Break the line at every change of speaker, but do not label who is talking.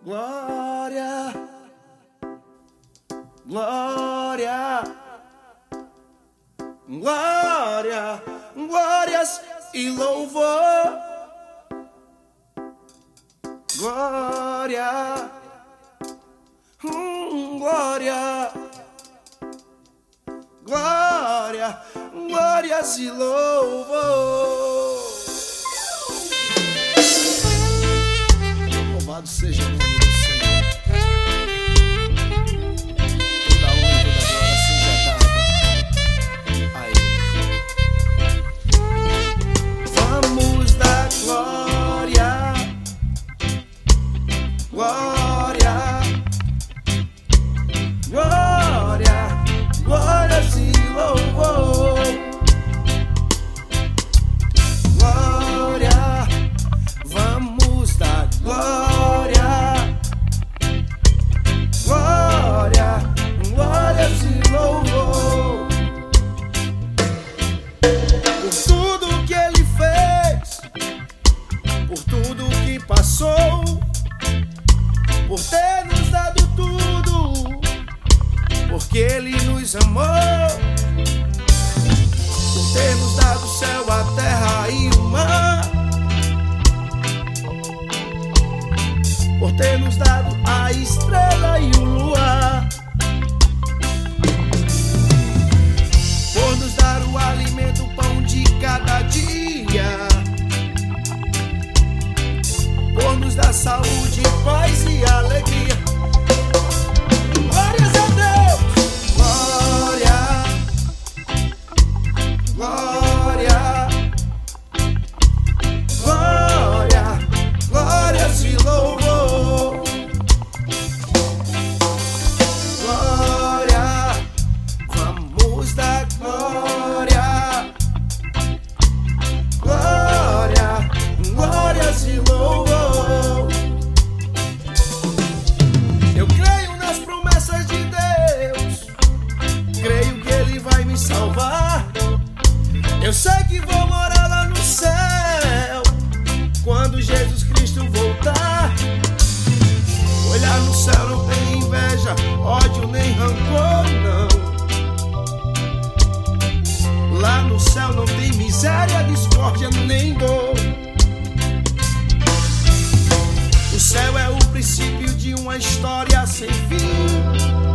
Glória, glória, glória, glórias e louvor. Glória, glória, glória, glórias e louvor. Louvado seja o nome do Senhor. Toda honra e toda glória seja dada a Ele. Vamos dar glória, glória, glória, glórias e louvor. Glória, vamos dar glória, glória, glórias e louvor. Por tudo que Ele fez, por tudo que passou, por ter nos dado tudo, porque Ele nos amou, por ter nos dado o céu, a terra e o mar, por ter nos dado a estrela e o luar, por nos dar o alimento, o pão de cada dia, por nos dar saúde, paz e alegria. Glórias a Deus! Glória, glória, glória, glórias e louvor. Glória, vamos dar glória, glória, glórias e louvor. Eu creio nas promessas de Deus, creio que Ele vai me salvar. Eu sei que vou morar lá no céu quando Jesus Cristo voltar. Olhar no céu não tem inveja, ódio nem rancor, não. Lá no céu não tem miséria, discórdia nem dor. O céu é o princípio de uma história sem fim.